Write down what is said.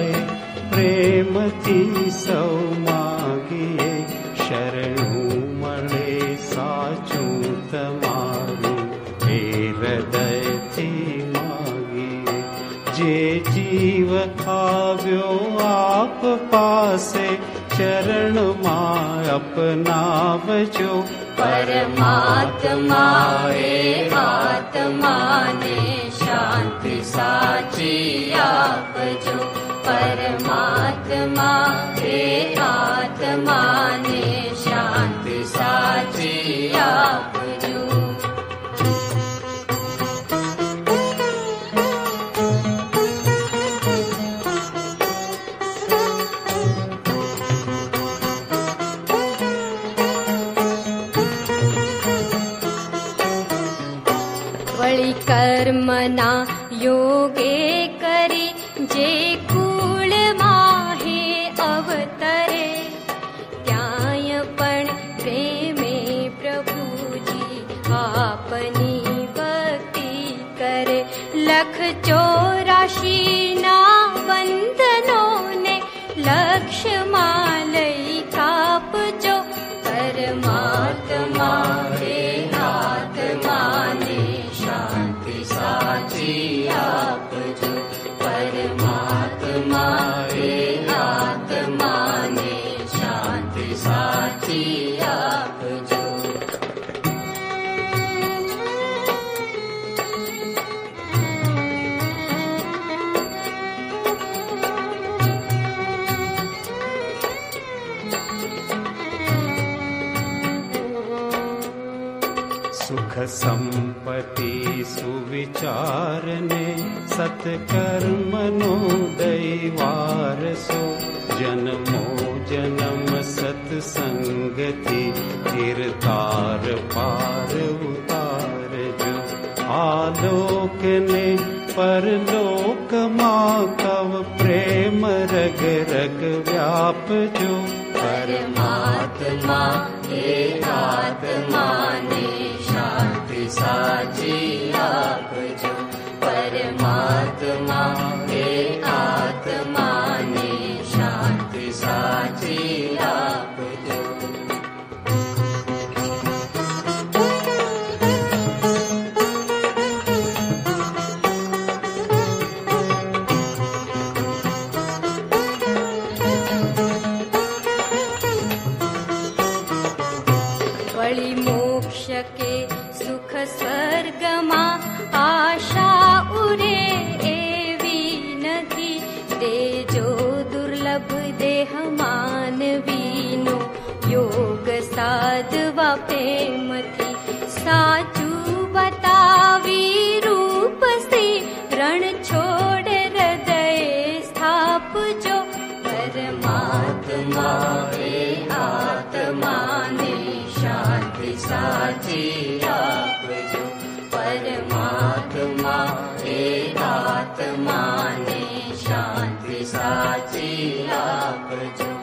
પ્રેમથી સૌ માગીએ, શરણું મળે સાચું તમારું, એ હૃદયથી માગીએ. જે જીવ આવ્યો આપ પાસે, ચરણમાં અપનાવજો. પરમાત્મા એ આત્માને શાંતિ સાચી આપજો. પરમાત્મા એ આત્માને શાંતિ સાચી આપજો. વળી કર્મના યોગે કરી જે કુળમાં હે અવતરે, ત્યાંય પણ પ્રેમે પ્રભુજી આપની ભક્તિ કરે. લખ 84 બંધનોને લક્ષ્યમાં લઈ કાપજો. પરમાત્મા હે આત્માને શાંતિ સાચી આપજો. પરમાત્મા હે આત્માને શાંતિ સાચી આપજો. સુખ સંપત્તિ સુવિચારને સત્કર્મનો દૈવારસો, જન્મો જન્મ સત્સંગથી તીર્થાર પાર ઉતારજો. આલોકને પરલોકમાં તવ પ્રેમ રગ રગ વ્યાપજો. પરમાત્મા એ આત્માને શાંતિ સાચી આપજો. પરમાત્મા એ આત્માને શાંતિ સાચી આપજો. વળી મોક્ષ કે સુખ સ્વર્ગમાં આશા ઉરે એવી નથી. દેજો દુર્લભ દેહ માનવીનો યોગ સાધવા પ્રેમથી. સાચું બતાવી રૂપ શ્રી રણ છોડ હૃદય સ્થાપજો. પરમાત્મા એ આત્માને શાંતિ સાચી આપજો. પરમાત્મા એ આત્માને શાંતિ સાચી આપજો.